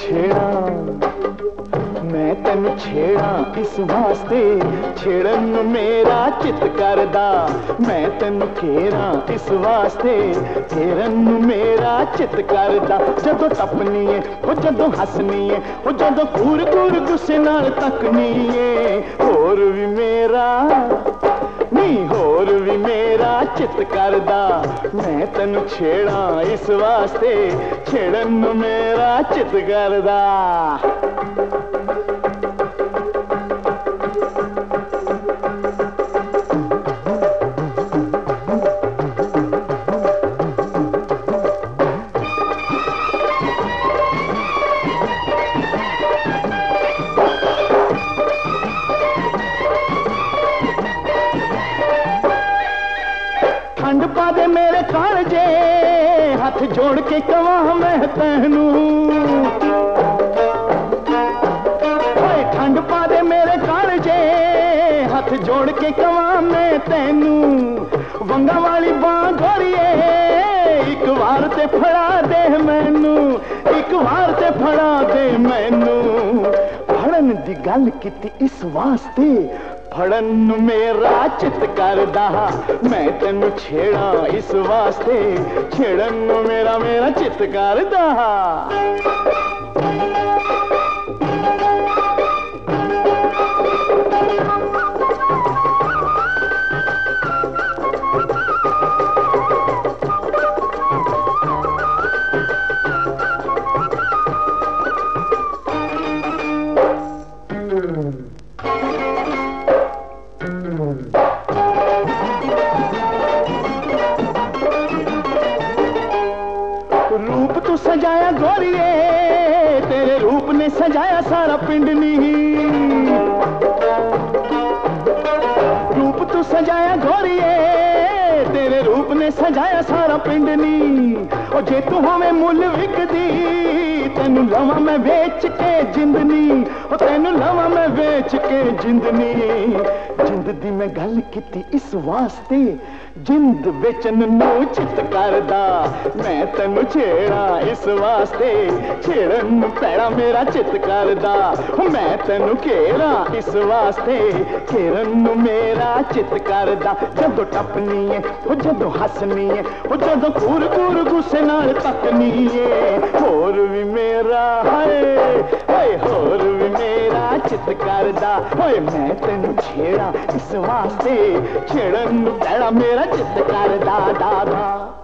छेड़ा, मैं तेनू छेड़ा इस वास्ते, छेड़न मेरा चित करदा। मैं तेनू घेरा इस वास्ते, घेरन मेरा चित करदा। जदों टपनी है ओ जदों हसनी है ओ जदों घूर घूर गुस्से नाल तकनी है, होर भी मेरा नी होर भी मेरा चित करदा। मैं तेनू छेड़ा इस वास्ते, छेड़न मेरा चित करदा। ठंड पा दे मेरे कालजे, हाथ जोड़ के कवां मैं तैनू। ठंड पा दे मेरे कालजे, हाथ जोड़ के कवां मैं तैनू। वंगा वाली बां गोरिए, एक बार ते फड़ा दे मैनू, एक बार ते फड़ा दे मैनू। फड़न दी गल कीती इस वास्ते, फड़न मेरा चित करदा। मैं तेनू छेड़ा इस वास्ते, छेड़न मेरा मेरा चित करदा। रूप तू सजाया गोरिए, तेरे रूप ने सजाया सारा पिंड नी। रूप तू सजाया गोरिए, तेरे रूप ने सजाया सारा पिंड नी। ओ जे तू हमें मुल विकदी, तेनू लवा मैं बेच के जिंदनी। ओ तेनू लवा मैं बेच के जिंदनी। जिंद दी मैं गल कीती इस वास्ते, जिंद बेचन नू चित करदा। मैं तेनू छेड़ा इस वास्ते, छेड़न पैड़ा मेरा चित करदा। मैं तेनू घेरा इस वास्ते, घेरन मेरा चित करदा। जदों टपनी है ओ जदों हसनी है ओ जदों घूर घूर गुस्से नाल तकनी है, होर भी मेरा हाय होर भी मेरा चित करदा। ओए मैं तेनू छेड़ा इस वास्ते, छेड़न पैड़ा मेरा चित करदा। दादा